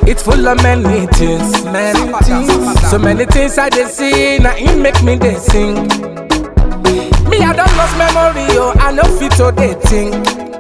It's full of many things, so many things I dey see, now it make me dey sing. Me I don't lost memory, oh, I no fit to they think.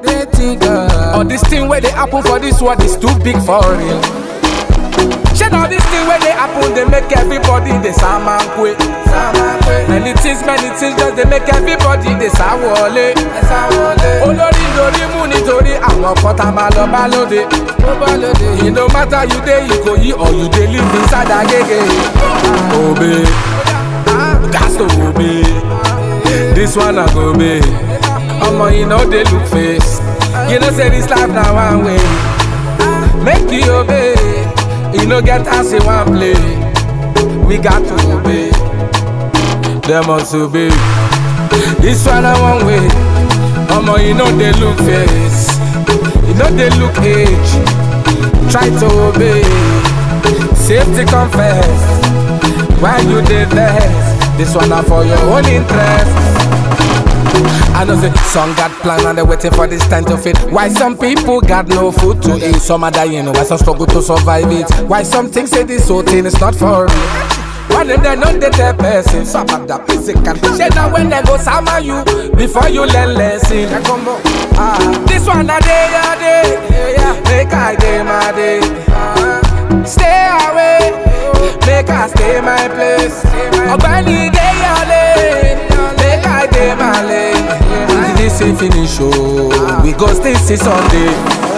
All this thing where they happen for this world is too big for real. Shit, all this thing where they happen, they make everybody they saman quick. Many things, just they make everybody they sawole. Olori lori muni tori, àwọn kota malo balode. It no matter you dey you go you or you dey live inside a gege. Obey, gas to obey. This one I go be. Omo, you know they look face. You know say this life now one way. Make you obey. You know get us in one play. We got to obey. They must obey. This one I one way. Omo, you know they look face. You know they look age. Try to obey. Safety confess. Why you did that? This one are for your own interest. I know the some got plan and they waiting for this time to fit. Why some people got no food to eat? Some are dying, why some struggle to survive it? Why some things say this whole thing is not for real? One of them not the person, some of that physical. Shit now when they go summer you before you learn lesson. This one a day, make I day my day. Stay away, make I stay my place. Obani day your lane, make I day my lane. This ain't finish, oh, we go still see Sunday.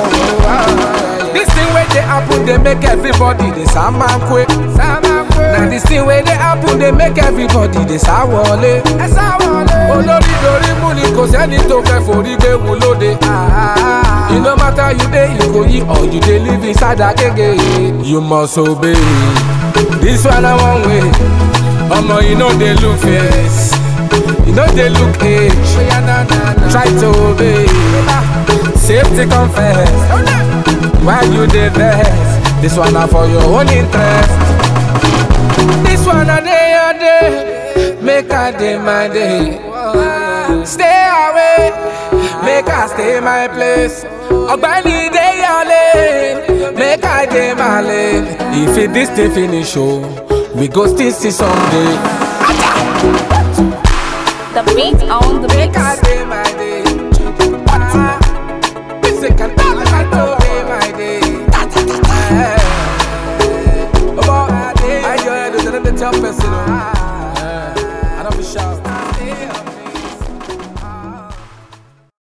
This thing where they happen, they make everybody they saman quick. Now this thing where they happen, they make everybody they sawole. Olori lori muni cause any to pay for the day will load it. It no matter you dey you go eat or you dey live inside a gege. You must obey. This one I one way. Omo, you know they look face. You know they look age. Try to obey. Safety confess. Why you dey vex? This one are for your own interest. This one a day, make I day my day. Stay away, make I stay my place. Ogbani day your lane, make I day my lane. If it this thing finish, oh, we go still see someday. The beat on the mix. Make I day my day. Music and day my day. I enjoy it, the toughest, you know.